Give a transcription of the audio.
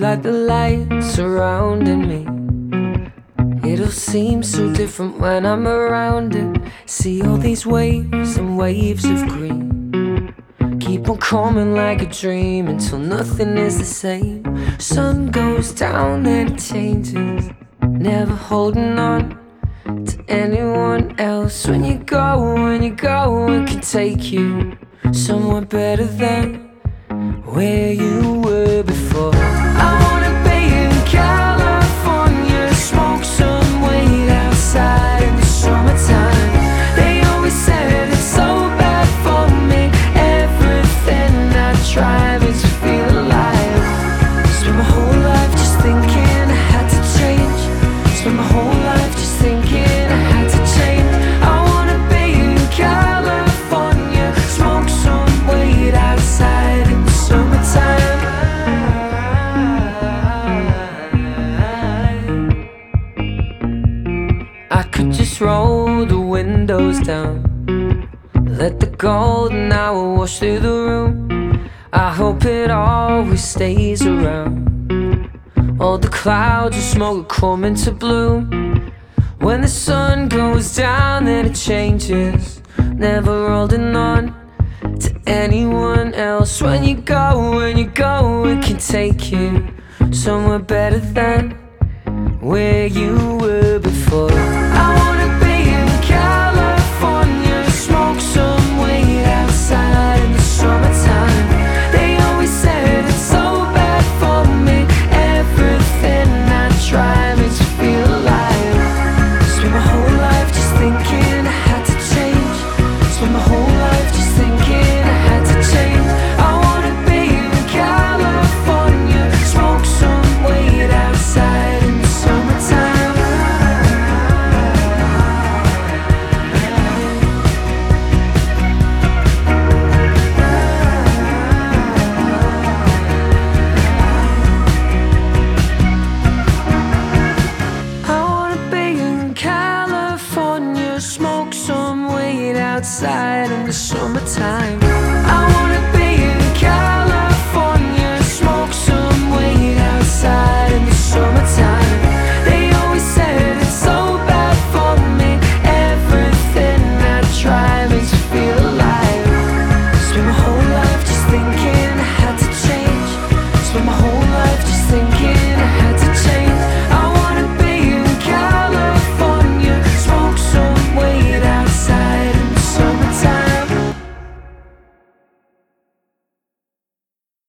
like the lights surrounding me. It all seems so different when I'm around it. See all these waves and waves of green, keep on coming like a dream until nothing is the same. Sun goes down and it changes, never holding on to anyone else. When you go, it can take you somewhere better than where you were before. I wanna be in California, smoke some weed outside in the summertime. They always said it's so bad for me. Everything I try makes me feel alive. Spent my whole life just thinking I had to change. Spent my whole life just thinking I had to change. I wanna be in California, smoke some weed outside in the summertime. I could just roll the windows down, let the golden hour wash through the room. I hope it always stays around. All the clouds of smoke are coming to bloom. When the sun goes down, then it changes, never holding on to anyone else. When you go, it can take you somewhere better than where you were before. I wanna be in California, smoke some weed outside in the summertime. They always said it's so bad for me. Everything I try makes me feel alive. Spent my whole life just thinking I had to change. Spent my whole life just thinking I had to change. I wanna be in California, smoke some weed outside in the summertime. I wanna be in California, smoke some weed outside in the summertime.